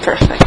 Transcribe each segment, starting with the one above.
Perfect.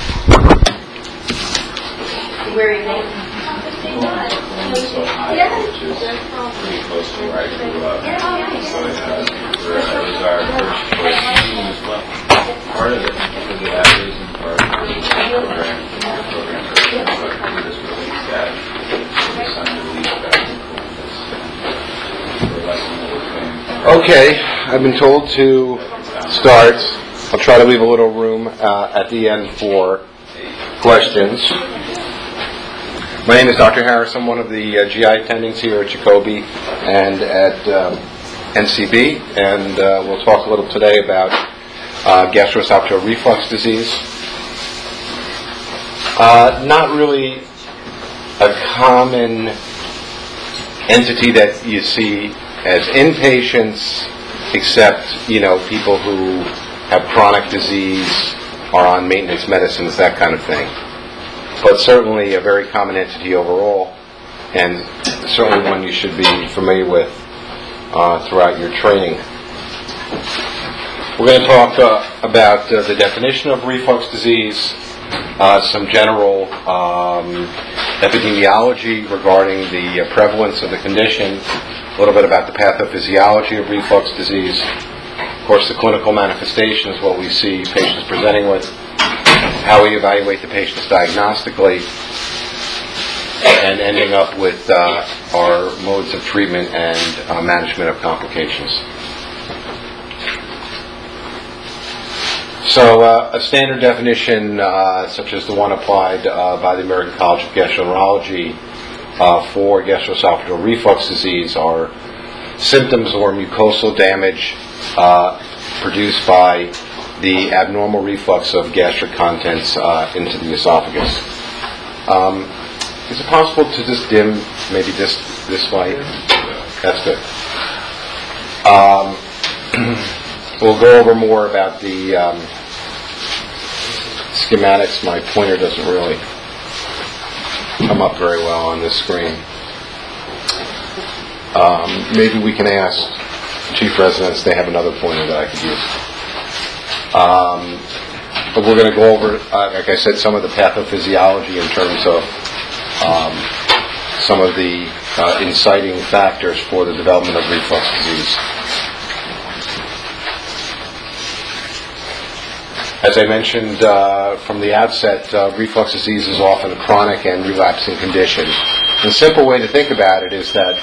Where are you going? So high, which is pretty close to where I grew up. So it was our first choice team as well. Part of it because of that reason, part of it was the program, but we just released that for the Sunday league back in Columbus. The lesson that we're paying. Okay, I've been told to start. I'll try to leave a little room at the end for questions. My name is Dr. Harris. I'm one of the GI attendings here at Jacobi and at NCB, and we'll talk a little today about gastroesophageal reflux disease. Not really a common entity that you see as inpatients, except people who have chronic disease, are on maintenance medicines, that kind of thing. But certainly a very common entity overall, and certainly one you should be familiar with throughout your training. We're going to talk about the definition of reflux disease, some general epidemiology regarding the prevalence of the condition, a little bit about the pathophysiology of reflux disease, of course the clinical manifestations, what we see patients presenting with, how we evaluate the patients diagnostically, and ending up with our modes of treatment and management of complications. So a standard definition, such as the one applied by the American College of Gastroenterology for gastroesophageal reflux disease, are symptoms or mucosal damage produced by the abnormal reflux of gastric contents into the esophagus. Is it possible to just dim maybe this light? That's good. We'll go over more about the schematics. My pointer doesn't really come up very well on this screen. Maybe we can ask chief residents, they have another pointer that I could use. But we're going to go over, like I said, some of the pathophysiology in terms of some of the inciting factors for the development of reflux disease. As I mentioned from the outset, reflux disease is often a chronic and relapsing condition. The simple way to think about it is that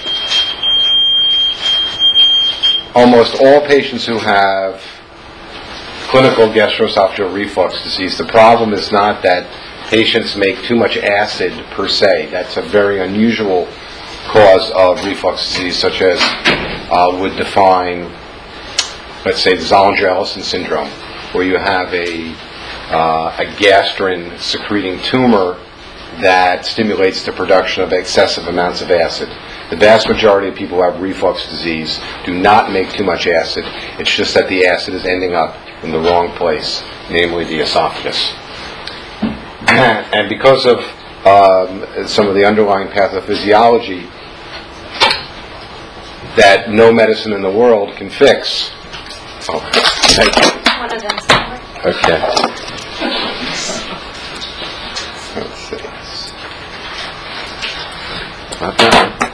almost all patients who have clinical gastroesophageal reflux disease, the problem is not that patients make too much acid per se. That's a very unusual cause of reflux disease, such as would define, let's say, the Zollinger-Ellison syndrome, where you have a gastrin secreting tumor that stimulates the production of excessive amounts of acid. The vast majority of people who have reflux disease do not make too much acid. It's just that the acid is ending up in the wrong place, namely the esophagus. And because of some of the underlying pathophysiology that no medicine in the world can fix. Oh, thank you. Okay. Let's see. Not that one.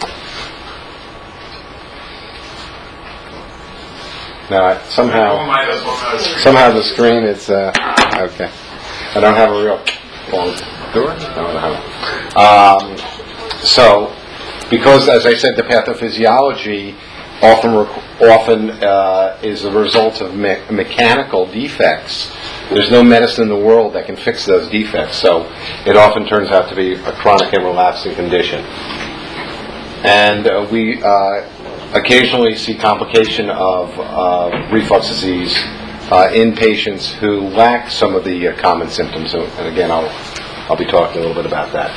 No, somehow the screen is okay. I don't have a real long door. No, I don't have. So, because as I said, the pathophysiology often is the result of mechanical defects. There's no medicine in the world that can fix those defects, so it often turns out to be a chronic and relapsing condition. And we occasionally see complication of reflux disease in patients who lack some of the common symptoms. And again, I'll be talking a little bit about that.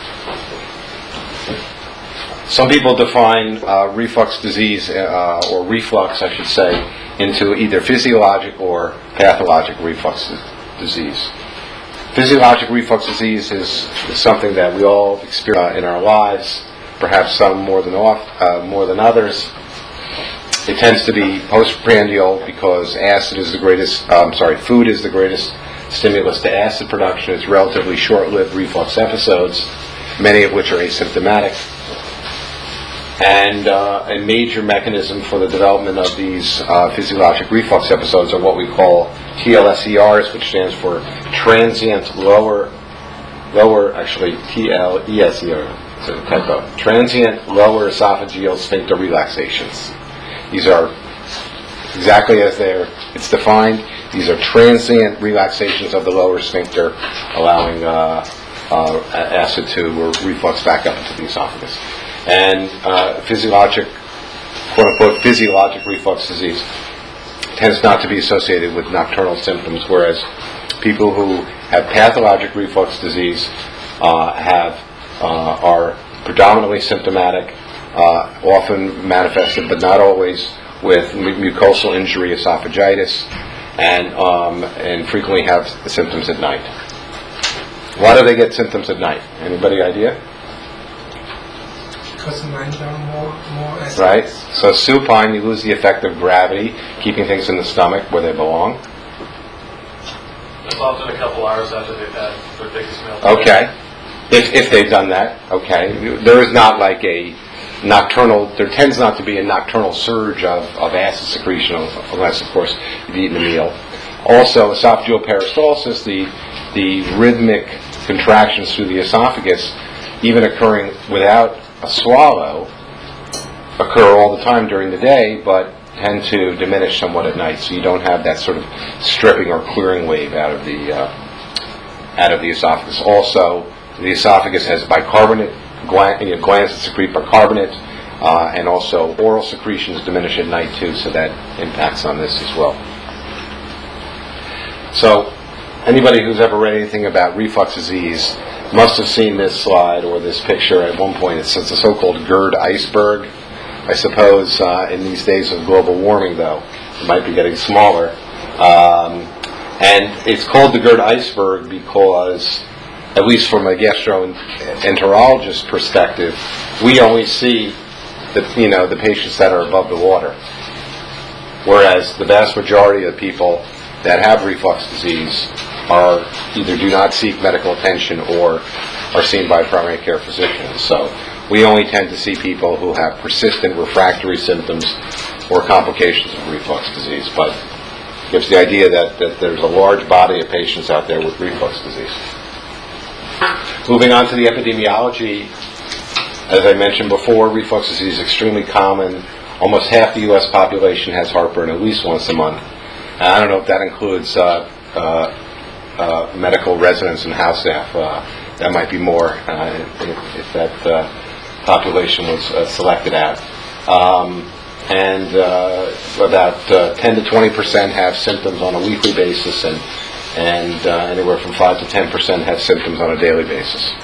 Some people define reflux disease, or reflux, I should say, into either physiologic or pathologic reflux disease. Physiologic reflux disease is something that we all experience in our lives, perhaps some more than others. It tends to be postprandial because food is the greatest stimulus to acid production. It's relatively short-lived reflux episodes, many of which are asymptomatic. And a major mechanism for the development of these physiologic reflux episodes are what we call TLSERs, which stands for transient TLESER, so typo, transient lower esophageal sphincter relaxations. These are exactly as it's defined. These are transient relaxations of the lower sphincter, allowing acid to reflux back up into the esophagus. And quote-unquote, physiologic reflux disease tends not to be associated with nocturnal symptoms, whereas people who have pathologic reflux disease are predominantly symptomatic, often manifested, but not always, with mucosal injury, esophagitis, and frequently have symptoms at night. Why do they get symptoms at night? Anybody idea? Because lying down more acid. Right? So supine, you lose the effect of gravity, keeping things in the stomach where they belong. It's often a couple hours after they've had their biggest meal. Okay. If they've done that, okay. There is not like a nocturnal, there tends not to be a nocturnal surge of acid secretion, unless, of course, you've eaten a meal. Also, esophageal peristalsis, the rhythmic contractions through the esophagus, even occurring without a swallow, occur all the time during the day, but tend to diminish somewhat at night. So you don't have that sort of stripping or clearing wave out of the esophagus. Also, the esophagus has bicarbonate glands that secrete bicarbonate, and also oral secretions diminish at night too. So that impacts on this as well. So anybody who's ever read anything about reflux disease must have seen this slide or this picture at one point. It's the so-called GERD iceberg. I suppose in these days of global warming, though, it might be getting smaller. And it's called the GERD iceberg because, at least from a gastroenterologist perspective, we only see the patients that are above the water. Whereas the vast majority of people that have reflux disease are either do not seek medical attention or are seen by a primary care physician. So we only tend to see people who have persistent refractory symptoms or complications of reflux disease. But it gives the idea that there's a large body of patients out there with reflux disease. Moving on to the epidemiology, as I mentioned before, reflux disease is extremely common. Almost half the U.S. population has heartburn at least once a month. And I don't know if that includes medical residents and house staff. That might be more if that population was selected out. And about 10 to 20% have symptoms on a weekly basis, and anywhere from 5 to 10% have symptoms on a daily basis.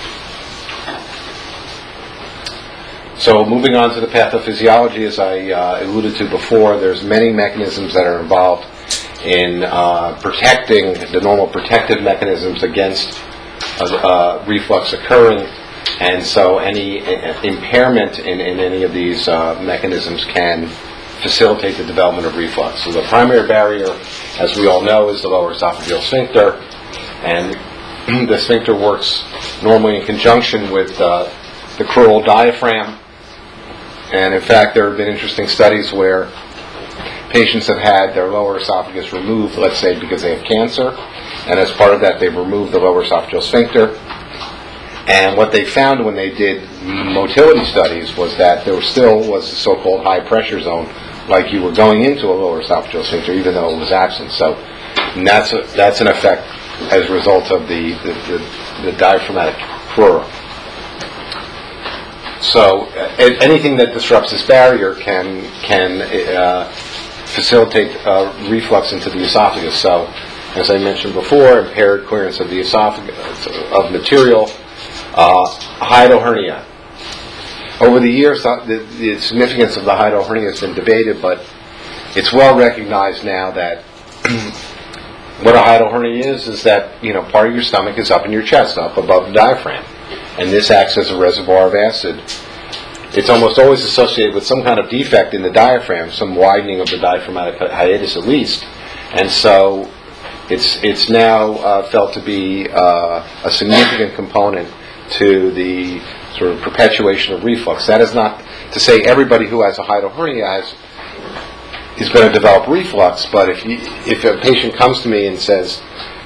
So moving on to the pathophysiology, as I alluded to before, there's many mechanisms that are involved in protecting the normal protective mechanisms against reflux occurring, and so any impairment in any of these mechanisms can facilitate the development of reflux. So the primary barrier, as we all know, is the lower esophageal sphincter, and the sphincter works normally in conjunction with the crural diaphragm. And in fact, there have been interesting studies where patients have had their lower esophagus removed, let's say because they have cancer, and as part of that they've removed the lower esophageal sphincter. And what they found when they did motility studies was that there still was a so-called high pressure zone, like you were going into a lower esophageal sphincter even though it was absent. So that's an effect as a result of the diaphragmatic crura. So anything that disrupts this barrier can facilitate reflux into the esophagus. So, as I mentioned before, impaired clearance of the esophagus of material, hiatal hernia. Over the years, the significance of the hiatal hernia has been debated, but it's well recognized now that what a hiatal hernia is that part of your stomach is up in your chest, up above the diaphragm. And this acts as a reservoir of acid it's almost always associated with some kind of defect in the diaphragm, some widening of the diaphragmatic hiatus at least. And so it's now felt to be a significant component to the sort of perpetuation of reflux. That is not to say everybody who has a hiatal hernia is going to develop reflux, but if a patient comes to me and says,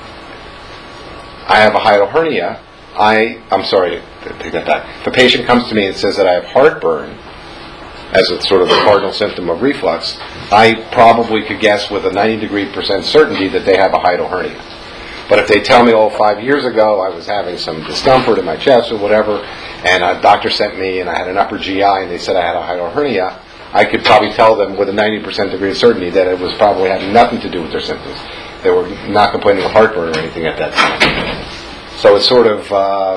I have a hiatal hernia, I'm sorry to take that back. If a patient comes to me and says that I have heartburn as a sort of the cardinal symptom of reflux, I probably could guess with a 90% certainty that they have a hiatal hernia. But if they tell me, 5 years ago I was having some discomfort in my chest or whatever, and a doctor sent me and I had an upper GI and they said I had a hiatal hernia, I could probably tell them with a 90% degree of certainty that it was probably having nothing to do with their symptoms. They were not complaining of heartburn or anything at that time. So it's sort of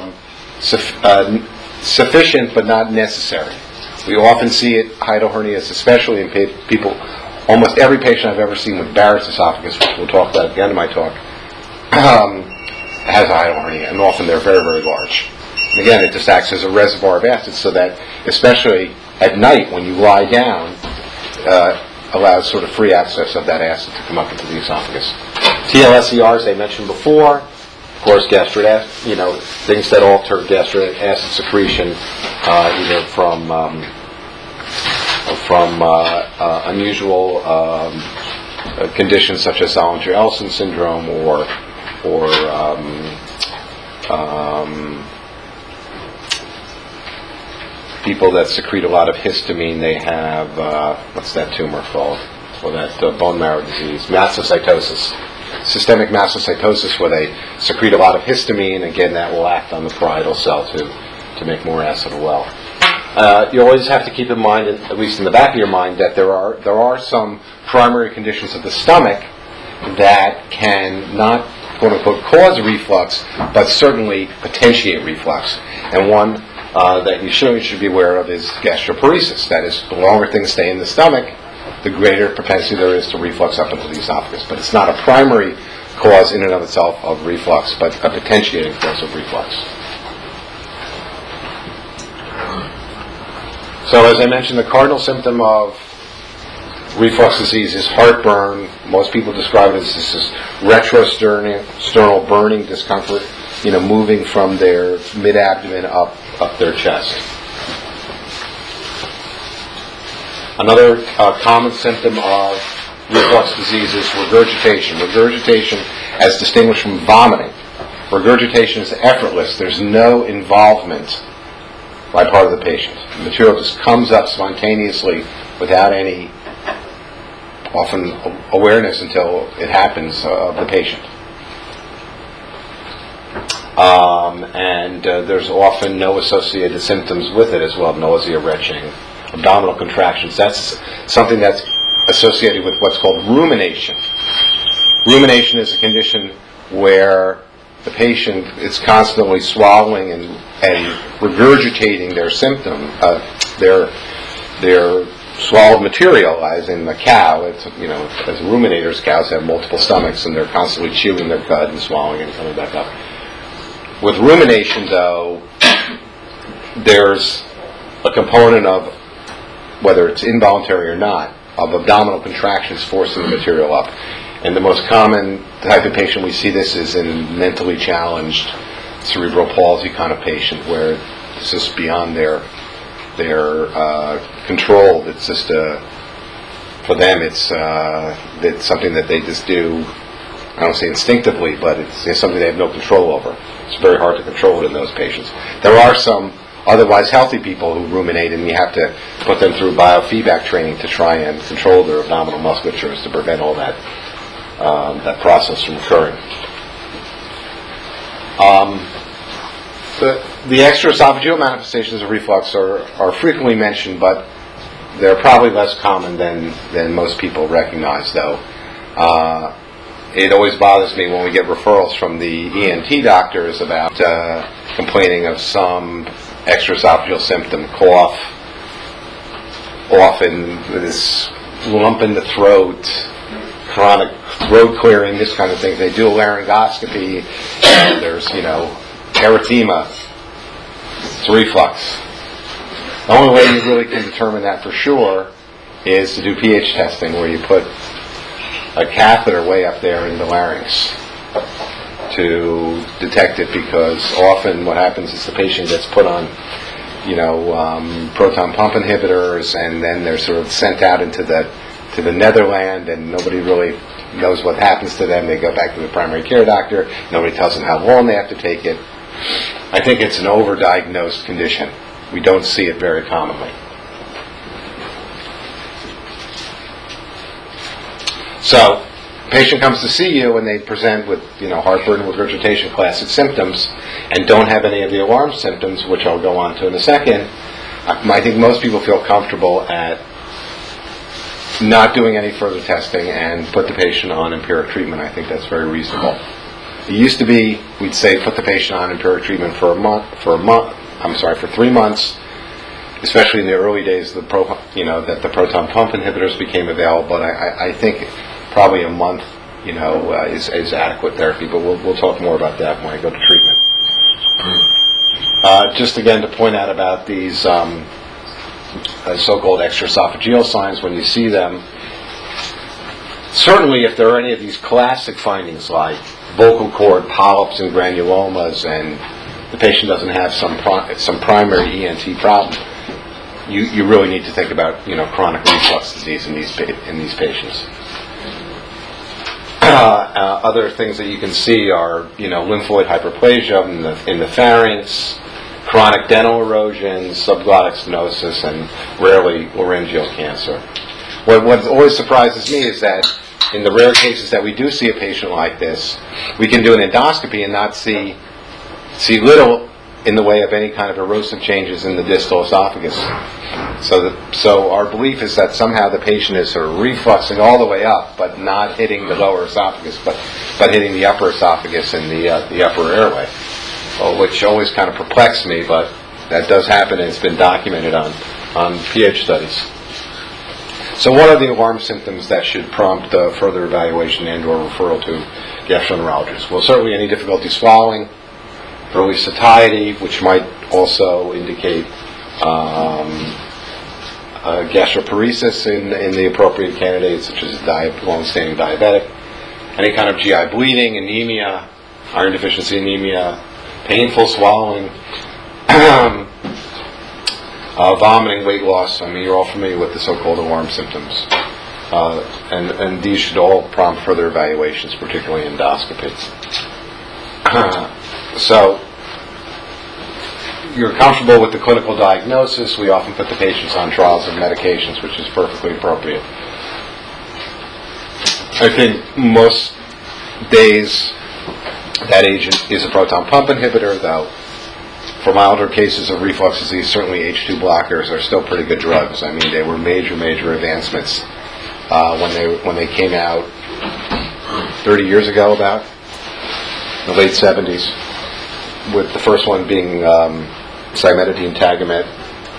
sufficient but not necessary. We often see it, hiatal hernias, especially in people, almost every patient I've ever seen with Barrett's esophagus, which we'll talk about at the end of my talk, has a hiatal hernia, and often they're very, very large. And again, it just acts as a reservoir of acid so that, especially at night when you lie down, allows sort of free access of that acid to come up into the esophagus. TLSERs, they mentioned before. Of course, gastric acid, things that alter gastric acid secretion, either from unusual conditions such as Salinger-Ellison syndrome, or people that secrete a lot of histamine. They have what's that tumor called? Or that bone marrow disease, mastocytosis. Systemic mastocytosis, where they secrete a lot of histamine. Again, that will act on the parietal cell to make more acid well. You always have to keep in mind, at least in the back of your mind, that there are some primary conditions of the stomach that can not, quote unquote, cause reflux, but certainly potentiate reflux. And one that you should be aware of is gastroparesis. That is, the longer things stay in the stomach, the greater propensity there is to reflux up into the esophagus. But it's not a primary cause in and of itself of reflux, but a potentiating cause of reflux. So as I mentioned, the cardinal symptom of reflux disease is heartburn. Most people describe it as this retrosternal burning discomfort, moving from their mid-abdomen up their chest. Another common symptom of reflux disease is regurgitation. Regurgitation, as distinguished from vomiting. Regurgitation is effortless. There's no involvement by part of the patient. The material just comes up spontaneously without any, often, awareness until it happens of the patient. And there's often no associated symptoms with it as well: nausea, retching, abdominal contractions. That's something that's associated with what's called rumination. Rumination is a condition where the patient is constantly swallowing and regurgitating their symptom, their swallowed material, as in the cow. It's, as ruminators, cows have multiple stomachs and they're constantly chewing their cud and swallowing it and coming back up. With rumination, though, there's a component of, whether it's involuntary or not, of abdominal contractions forcing the material up. And the most common type of patient we see this is in mentally challenged cerebral palsy kind of patient, where it's just beyond their control. It's just for them, it's something that they just do. I don't say instinctively, but it's something they have no control over. It's very hard to control it in those patients. There are some otherwise healthy people who ruminate, and you have to put them through biofeedback training to try and control their abdominal musculatures to prevent all that process from occurring. The extraesophageal manifestations of reflux are frequently mentioned, but they're probably less common than most people recognize, though. It always bothers me when we get referrals from the ENT doctors about complaining of some extraesophageal symptom, cough, often this lump in the throat, chronic throat clearing, this kind of thing. They do a laryngoscopy, and there's, erythema. It's reflux. The only way you really can determine that for sure is to do pH testing, where you put a catheter way up there in the larynx to detect it, because often what happens is the patient gets put on, proton pump inhibitors, and then they're sort of sent out to the Netherlands, and nobody really knows what happens to them. They go back to the primary care doctor. Nobody tells them how long they have to take it. I think it's an overdiagnosed condition. We don't see it very commonly. So, patient comes to see you and they present with, heartburn, regurgitation, classic symptoms, and don't have any of the alarm symptoms, which I'll go on to in a second. I think most people feel comfortable at not doing any further testing and put the patient on empiric treatment. I think that's very reasonable. It used to be, we'd say, put the patient on empiric treatment for 3 months, especially in the early days that the proton pump inhibitors became available. But I think probably a month, is adequate therapy. But we'll talk more about that when I go to treatment. Just again to point out about these so-called extraesophageal signs, when you see them, certainly if there are any of these classic findings like vocal cord polyps and granulomas, and the patient doesn't have some primary ENT problem, you really need to think about chronic reflux disease in these patients. Other things that you can see are lymphoid hyperplasia in the pharynx, chronic dental erosion, subglottic stenosis, and rarely laryngeal cancer. What always surprises me is that in the rare cases that we do see a patient like this, we can do an endoscopy and not see little in the way of any kind of erosive changes in the distal esophagus. So our belief is that somehow the patient is sort of refluxing all the way up, but not hitting the lower esophagus, but hitting the upper esophagus and the upper airway, which always kind of perplexed me, but that does happen, and it's been documented on pH studies. So what are the alarm symptoms that should prompt further evaluation and or referral to gastroenterologist? Well, certainly any difficulty swallowing, early satiety, which might also indicate gastroparesis in the appropriate candidates, such as long-standing diabetic, any kind of GI bleeding, anemia, iron deficiency anemia, painful swallowing, vomiting, weight loss. I mean, you're all familiar with the so-called alarm symptoms. And these should all prompt further evaluations, particularly endoscopies. So, you're comfortable with the clinical diagnosis. We often put the patients on trials of medications, which is perfectly appropriate. I think most days that agent is a proton pump inhibitor, though for milder cases of reflux disease, certainly H2 blockers are still pretty good drugs. I mean, they were major advancements when they came out 30 years ago, about the late 70s, with the first one being cimetidine Tagamet,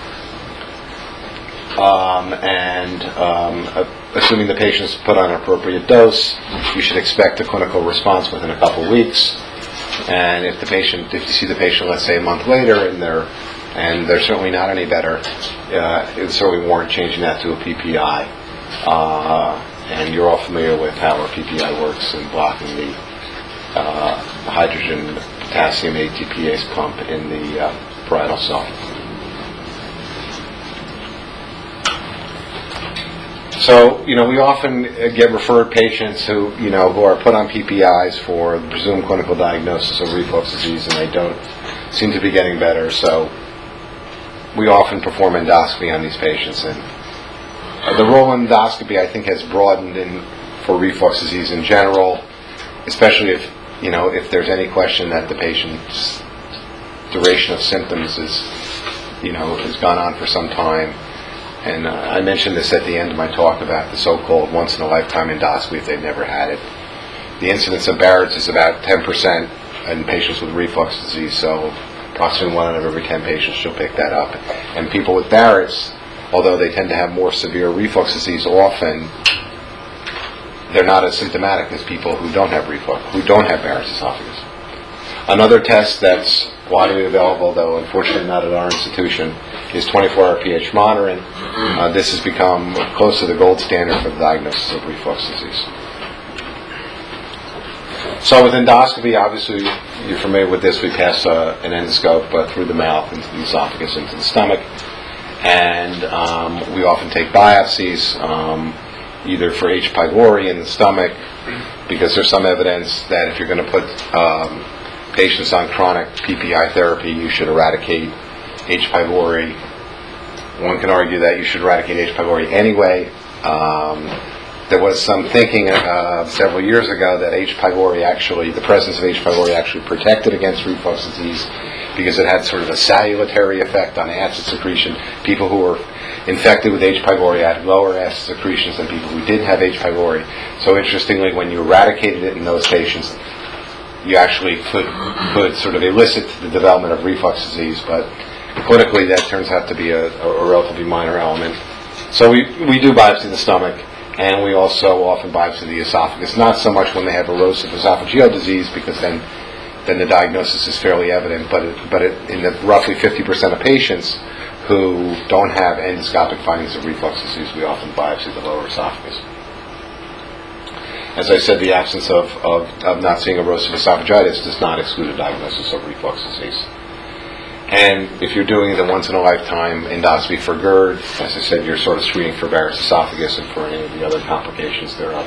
assuming the patient's put on an appropriate dose, you should expect a clinical response within a couple of weeks. And if you see the patient, let's say a month later, and they're certainly not any better, it would certainly warrant changing that to a PPI. And you're all familiar with how our PPI works in blocking the hydrogen potassium ATPase pump in the parietal cell. So, we often get referred patients who are put on PPIs for the presumed clinical diagnosis of reflux disease, and they don't seem to be getting better. So, we often perform endoscopy on these patients, and the role of endoscopy, I think, has broadened for reflux disease in general, especially if there's any question that the patient's duration of symptoms has gone on for some time. And I mentioned this at the end of my talk about the so-called once-in-a-lifetime endoscopy if they've never had it. The incidence of Barrett's is about 10% in patients with reflux disease, so approximately 1 out of every 10 patients should pick that up. And people with Barrett's, although they tend to have more severe reflux disease often, they're not as symptomatic as people who don't have Barrett's esophagus. Another test that's widely available, though unfortunately not at our institution, is 24-hour pH monitoring. This has become close to the gold standard for the diagnosis of reflux disease. So with endoscopy, obviously you're familiar with this. We pass an endoscope through the mouth into the esophagus, into the stomach, and we often take biopsies, either for H. pylori in the stomach, because there's some evidence that if you're going to put patients on chronic PPI therapy, you should eradicate H. pylori. One can argue that you should eradicate H. pylori anyway. There was some thinking several years ago that H. pylori the presence of H. pylori actually protected against reflux disease because it had sort of a salutary effect on acid secretion. People who were infected with H. pylori had lower acid secretions than people who didn't have H. pylori. So interestingly, when you eradicated it in those patients, you actually could sort of elicit the development of reflux disease, but clinically that turns out to be a relatively minor element. So we do biopsy the stomach, and we also often biopsy the esophagus, not so much when they have erosive esophageal disease, because then the diagnosis is fairly evident, but in the roughly 50% of patients who don't have endoscopic findings of reflux disease, we often biopsy the lower esophagus. As I said, the absence of not seeing erosive esophagitis does not exclude a diagnosis of reflux disease. And if you're doing the once-in-a-lifetime endoscopy for GERD, as I said, you're sort of screening for Barrett's esophagus and for any of the other complications thereof.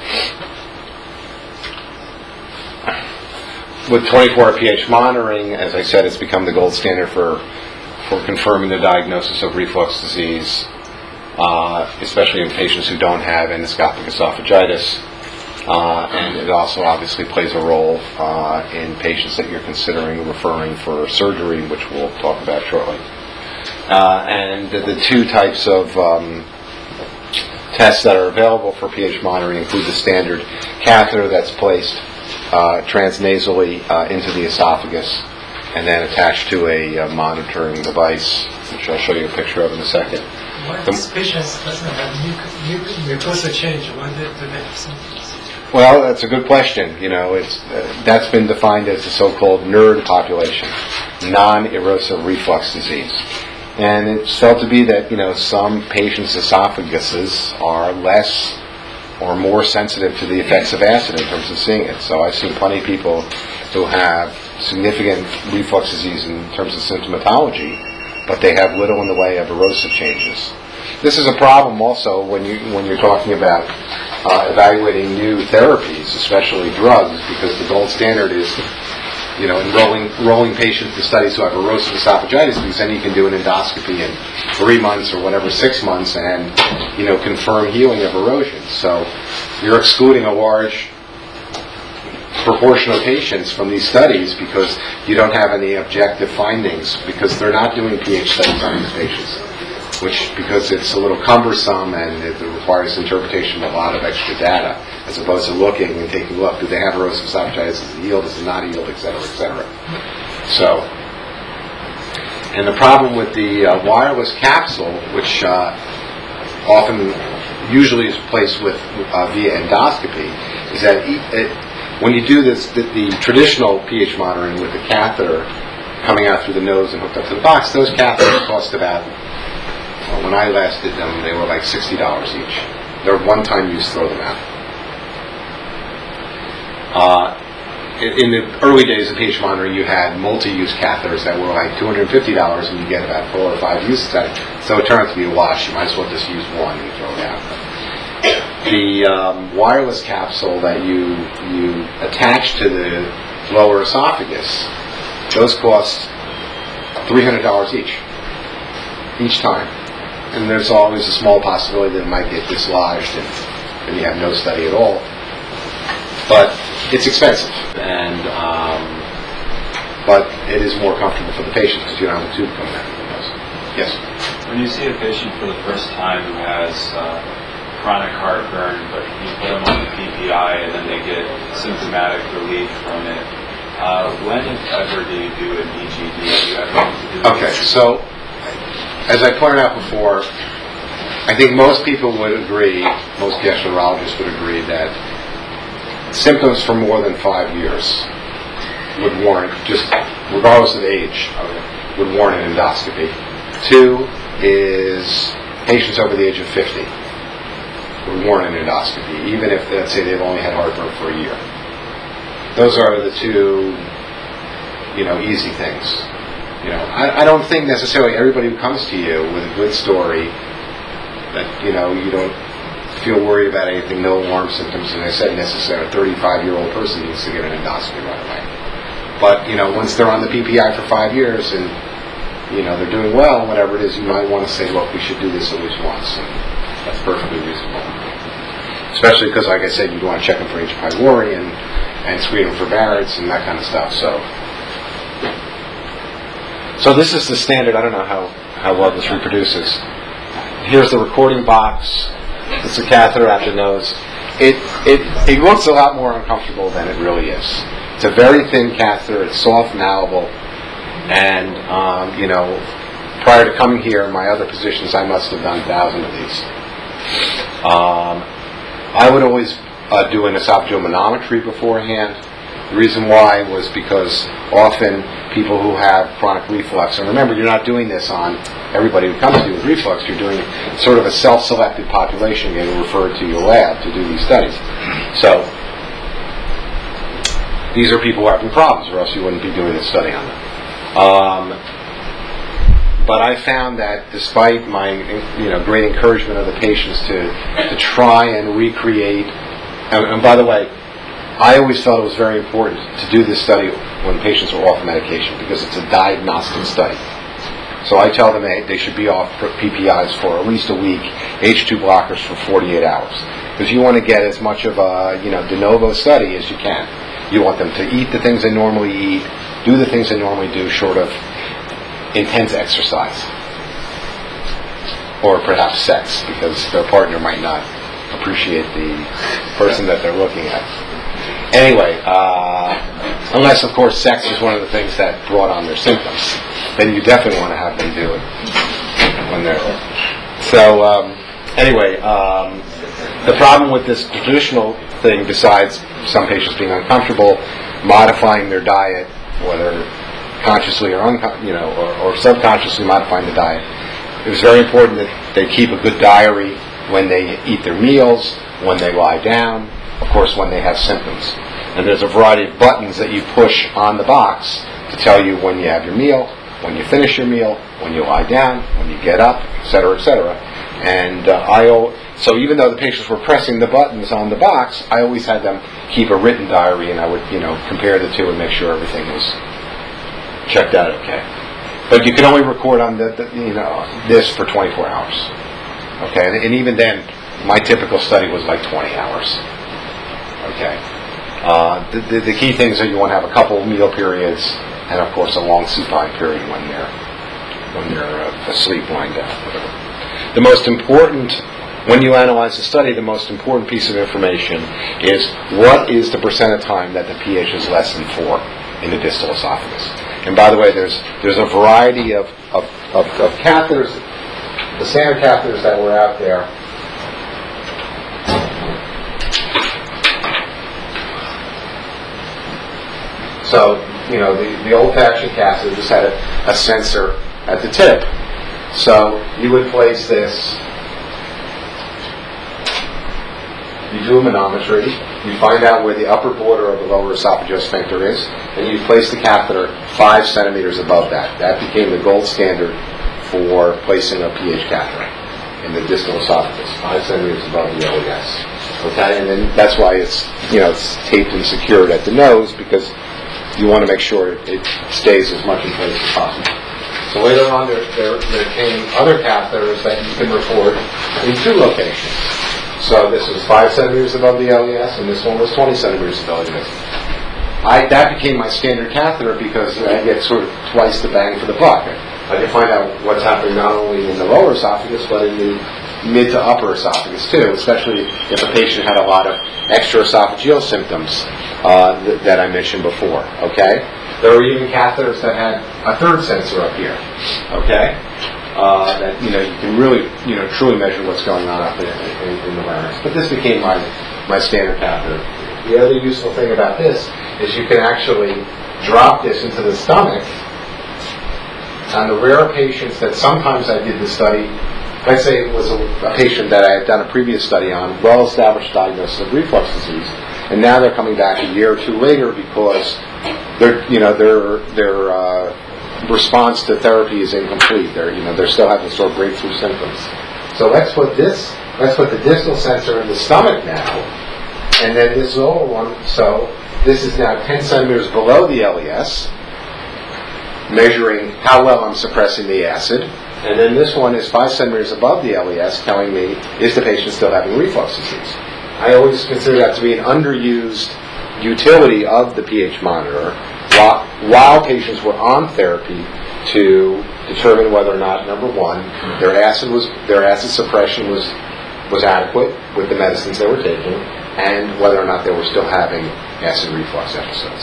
With 24-hour pH monitoring, as I said, it's become the gold standard for confirming the diagnosis of reflux disease, especially in patients who don't have endoscopic esophagitis. And it also obviously plays a role in patients that you're considering referring for surgery, which we'll talk about shortly. And the two types of tests that are available for pH monitoring include the standard catheter that's placed transnasally into the esophagus and then attached to a monitoring device, which I'll show you a picture of in a second. Why these patients doesn't have mucosa change? Why do they have symptoms? Well, that's a good question. That's been defined as the so-called NERD population, non-erosive reflux disease. And it's felt to be that, some patients' esophaguses are less or more sensitive to the effects of acid in terms of seeing it. So I've seen plenty of people who have significant reflux disease in terms of symptomatology, but they have little in the way of erosive changes. This is a problem also when you're talking about evaluating new therapies, especially drugs, because the gold standard is, enrolling patients to studies who have erosive esophagitis, because then you can do an endoscopy in 3 months or whatever, 6 months, and confirm healing of erosion. So you're excluding a large proportion of patients from these studies because you don't have any objective findings, because they're not doing pH studies on these patients. Because it's a little cumbersome and it requires interpretation of a lot of extra data, as opposed to looking and taking a look. Do they have erosive esophagitis? Is it healed? Is it not healed? Et cetera, et cetera. So, and the problem with the wireless capsule, which usually is placed with via endoscopy, is that when you do this, the traditional pH monitoring with the catheter coming out through the nose and hooked up to the box, those catheters cost about, when I last did them, they were like $60 each. They're one-time use, throw them out. In the early days of pH monitoring, you had multi-use catheters that were like $250, and you get about 4 or 5 uses out of it. So it turned out to be a wash. You might as well just use one and throw it out. The wireless capsule that you attach to the lower esophagus, those cost $300 each time. And there's always a small possibility that it might get dislodged and you have no study at all. But it's expensive, and but it is more comfortable for the patient because you don't have a tube coming out of the nose. Yes? When you see a patient for the first time who has chronic heartburn, but you put them on the PPI and then they get symptomatic relief from it, when, if ever, do you do an EGD? Do you have to do Okay, so as I pointed out before, I think most people would agree, most gastroenterologists would agree that symptoms for more than 5 years would warrant, just regardless of age, would warrant an endoscopy. Two is patients over the age of 50 who warrant an endoscopy, even if, let's say, they've only had heartburn for a year. Those are the two, easy things. I don't think necessarily everybody who comes to you with a good story that, you don't feel worried about anything, no alarm symptoms, and I said necessarily a 35-year-old person needs to get an endoscopy right away. But, once they're on the PPI for 5 years and, they're doing well, whatever it is, you might want to say, look, we should do this at least once. And that's perfectly reasonable. Especially because, like I said, you want to check them for H. pylori and screen them for Barrett's and that kind of stuff. So this is the standard. I don't know how well this reproduces. Here's the recording box. It's a catheter at the nose. It looks a lot more uncomfortable than it really is. It's a very thin catheter. It's soft, malleable, and prior to coming here, in my other positions, I must have done 1,000 of these. I would always do an esophageal manometry beforehand. The reason why was because often people who have chronic reflux, and remember, you're not doing this on everybody who comes to you with reflux, you're doing sort of a self-selected population getting referred to your lab to do these studies. So, these are people who are having problems, or else you wouldn't be doing a study on them. But I found that despite my great encouragement of the patients to try and recreate, and by the way, I always felt it was very important to do this study when patients are off medication because it's a diagnostic study. So I tell them they should be off PPIs for at least a week, H2 blockers for 48 hours. Because you want to get as much of a de novo study as you can. You want them to eat the things they normally eat, do the things they normally do, short of intense exercise. Or perhaps sex, because their partner might not appreciate the person that they're looking at. Anyway, unless, of course, sex is one of the things that brought on their symptoms, then you definitely want to have them do it when they're... So, anyway, the problem with this traditional thing, besides some patients being uncomfortable, modifying their diet, whether consciously or or subconsciously modifying the diet, it was very important that they keep a good diary when they eat their meals, when they lie down, of course, when they have symptoms. And there's a variety of buttons that you push on the box to tell you when you have your meal, when you finish your meal, when you lie down, when you get up, etc., etc. And so even though the patients were pressing the buttons on the box, I always had them keep a written diary, and I would, compare the two and make sure everything was checked out okay. But you can only record on this for 24 hours. Okay, and even then, my typical study was like 20 hours. Okay. The key things are you want to have a couple meal periods, and of course a long supine period when they're asleep, lying down, whatever. The most important, when you analyze the study, the most important piece of information is what is the percent of time that the pH is less than 4 in the distal esophagus. And by the way, there's a variety of catheters. The standard catheters that were out there. So, the old-fashioned catheter just had a sensor at the tip. So, you would place this, you do a manometry, you find out where the upper border of the lower esophageal sphincter is, and you place the catheter 5 centimeters above that. That became the gold standard for placing a pH catheter in the distal esophagus, 5 centimeters above the LES. Okay, and then that's why it's taped and secured at the nose, because you want to make sure it stays as much in place as possible. So later on, there came other catheters that you can record in 2 locations. So this was 5 centimeters above the LES, and this one was 20 centimeters above the LES. That became my standard catheter because I get sort of twice the bang for the buck. I can find out what's happening not only in the lower esophagus, but in the mid to upper esophagus too, especially if a patient had a lot of extra esophageal symptoms that I mentioned before. Okay, there were even catheters that had a third sensor up here. Okay, that you can really truly measure what's going on up in the larynx. But this became my standard catheter. The other useful thing about this is you can actually drop this into the stomach on the rare patients that sometimes I did the study, let's say it was a patient that I had done a previous study on, well-established diagnosis of reflux disease, and now they're coming back a year or two later because their response to therapy is incomplete. They're still having sort of breakthrough symptoms. So let's put the distal sensor in the stomach now, and then this lower one. So this is now 10 centimeters below the LES, measuring how well I'm suppressing the acid. And then this one is 5 centimeters above the LES, telling me, is the patient still having reflux disease? I always consider that to be an underused utility of the pH monitor while patients were on therapy to determine whether or not, number one, their acid suppression was adequate with the medicines they were taking, and whether or not they were still having acid reflux episodes.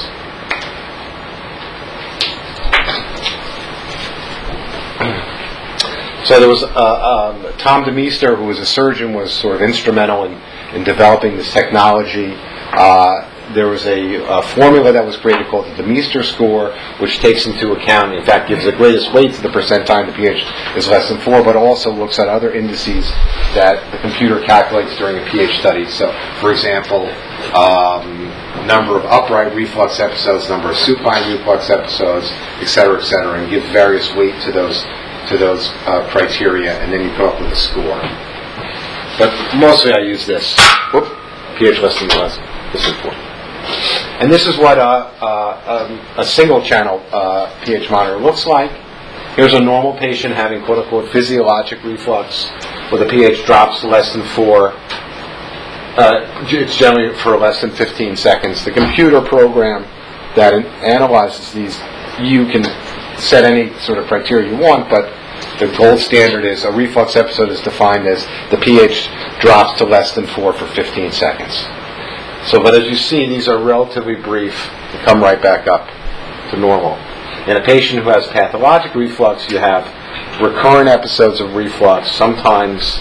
So there was Tom DeMeester, who was a surgeon, was sort of instrumental in developing this technology. There was a formula that was created called the DeMeester score, which takes into account, in fact, gives the greatest weight to the percent time the pH is less than 4, but also looks at other indices that the computer calculates during a pH study. So, for example, number of upright reflux episodes, number of supine reflux episodes, et cetera, and gives various weight to those criteria, and then you come up with a score. But mostly I use this. pH less than 11. This is important. And this is what a single channel pH monitor looks like. Here's a normal patient having quote-unquote physiologic reflux where the pH drops to less than 4. It's generally for less than 15 seconds. The computer program that analyzes these, you can set any sort of criteria you want, but the gold standard is a reflux episode is defined as the pH drops to less than 4 for 15 seconds. So, but as you see, these are relatively brief and come right back up to normal. In a patient who has pathologic reflux, you have recurrent episodes of reflux, sometimes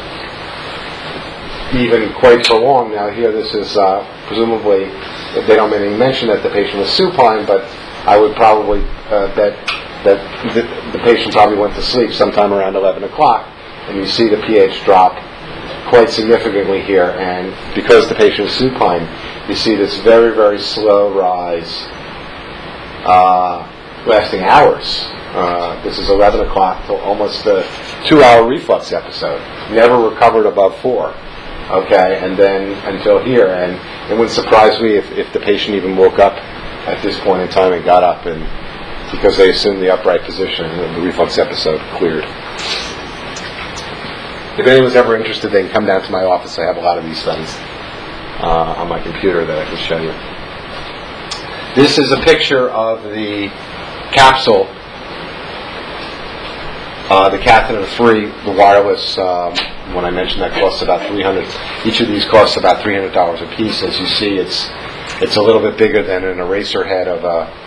even quite prolonged. Now here this is presumably, they don't make any mention that the patient was supine, but I would probably bet that the patient probably went to sleep sometime around 11 o'clock, and you see the pH drop quite significantly here, and because the patient is supine, you see this very, very slow rise lasting hours. This is 11 o'clock till almost a 2-hour reflux episode. Never recovered above 4. Okay, and then until here, and it wouldn't surprise me if the patient even woke up at this point in time and got up, and because they assumed the upright position, and the reflux episode cleared. If anyone's ever interested, they can come down to my office. I have a lot of these studies on my computer that I can show you. This is a picture of the capsule, the catheter 3, the wireless. When I mentioned that costs about $300. Each of these costs about $300 a piece. As you see, it's a little bit bigger than an eraser head of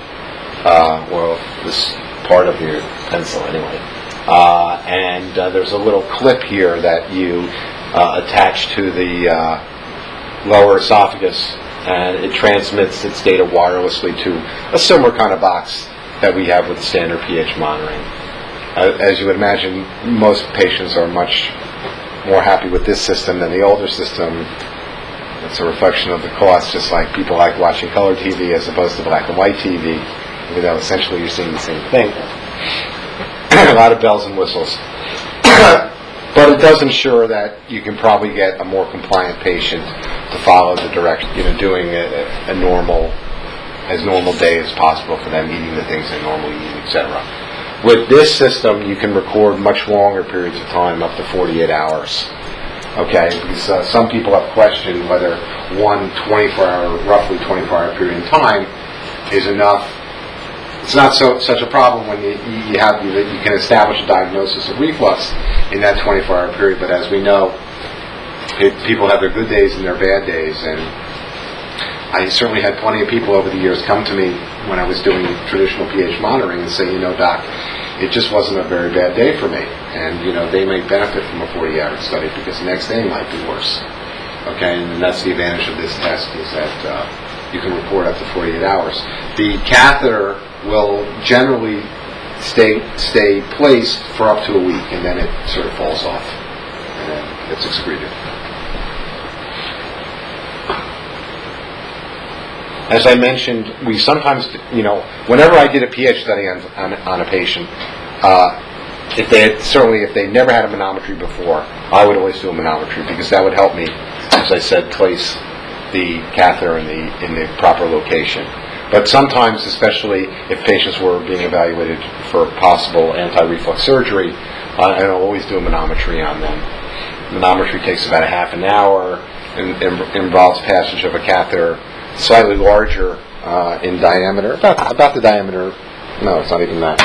this part of your pencil anyway. And there's a little clip here that you attach to the lower esophagus, and it transmits its data wirelessly to a similar kind of box that we have with standard pH monitoring. As you would imagine, most patients are much more happy with this system than the older system. It's a reflection of the cost, just like people like watching color TV as opposed to black and white TV, even though essentially you're seeing the same thing. A lot of bells and whistles. But it does ensure that you can probably get a more compliant patient to follow the direction, doing a normal day as possible for them, eating the things they normally eat, etc. With this system, you can record much longer periods of time, up to 48 hours. Okay, because some people have questioned whether one roughly 24-hour period of time is enough. It's not such a problem when you can establish a diagnosis of reflux in that 24-hour period. But as we know, people have their good days and their bad days, and I certainly had plenty of people over the years come to me when I was doing traditional pH monitoring and say, Doc, it just wasn't a very bad day for me. And, they may benefit from a 40-hour study because the next day might be worse. Okay, and that's the advantage of this test, is that you can report up to 48 hours. The catheter will generally stay placed for up to a week, and then it sort of falls off, and then it's excreted. As I mentioned, we sometimes, whenever I did a pH study on a patient, if they never had a manometry before, I would always do a manometry because that would help me, as I said, place the catheter in the proper location. But sometimes, especially if patients were being evaluated for possible anti-reflux surgery, I'll always do a manometry on them. Manometry takes about a half an hour and involves passage of a catheter slightly larger in diameter, about the diameter. No, it's not even that.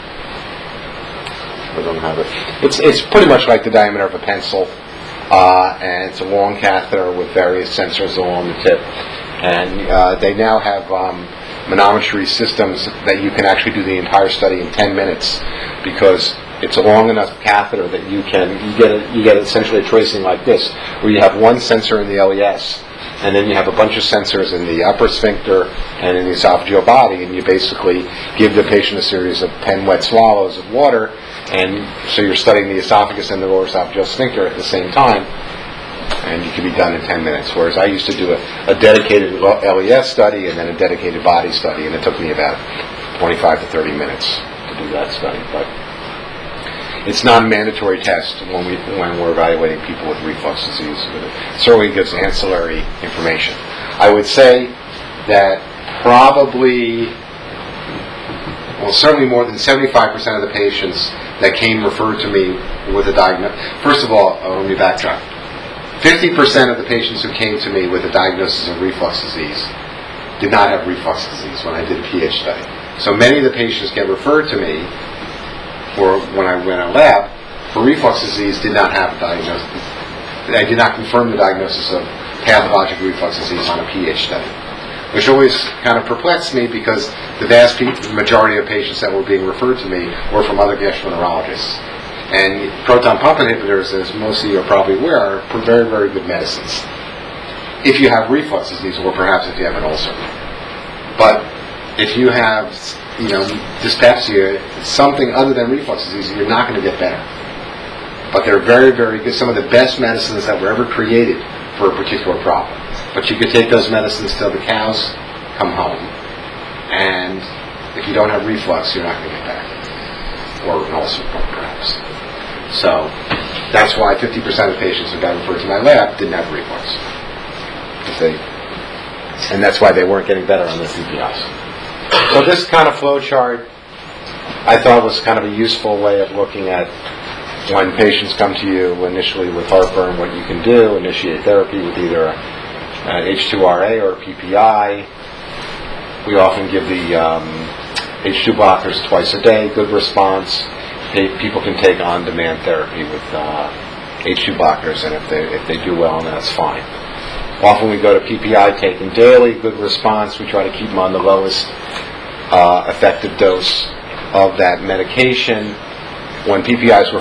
I don't have it. It's pretty much like the diameter of a pencil, and it's a long catheter with various sensors along the tip. And they now have manometry systems that you can actually do the entire study in 10 minutes because it's a long enough catheter that you get essentially a tracing like this, where you have one sensor in the LES, and then you have a bunch of sensors in the upper sphincter and in the esophageal body, and you basically give the patient a series of 10 wet swallows of water, and so you're studying the esophagus and the lower esophageal sphincter at the same time, and you can be done in 10 minutes. Whereas I used to do a dedicated LES study and then a dedicated body study, and it took me about 25 to 30 minutes to do that study. But it's not a mandatory test when we're evaluating people with reflux disease. But it certainly gives ancillary information. I would say that certainly more than 75% of the patients that came referred to me with a diagnosis. First of all, let me backtrack. 50% of the patients who came to me with a diagnosis of reflux disease did not have reflux disease when I did a pH study. So many of the patients get referred to me, or when I went to lab, for reflux disease did not have a diagnosis. I did not confirm the diagnosis of pathologic reflux disease on a pH study, which always kind of perplexed me because the vast majority of patients that were being referred to me were from other gastroenterologists. And proton pump inhibitors, as most of you are probably aware, are very, very good medicines if you have reflux disease, or perhaps if you have an ulcer. But if you have, dyspepsia, something other than reflux disease, you're not going to get better. But they're very, very good. Some of the best medicines that were ever created for a particular problem. But you could take those medicines till the cows come home, and if you don't have reflux, you're not going to get better, or an ulcer, perhaps. So that's why 50% of patients who got referred to my lab didn't have reflux. And that's why they weren't getting better on the CPIs. So this kind of flow chart I thought was kind of a useful way of looking at when patients come to you initially with heartburn, what you can do, initiate therapy with either H2RA or PPI. We often give the H2 blockers twice a day, good response. People can take on-demand therapy with H2 blockers, and if they do well, then that's fine. Often we go to PPI taken daily, good response. We try to keep them on the lowest effective dose of that medication. When PPIs were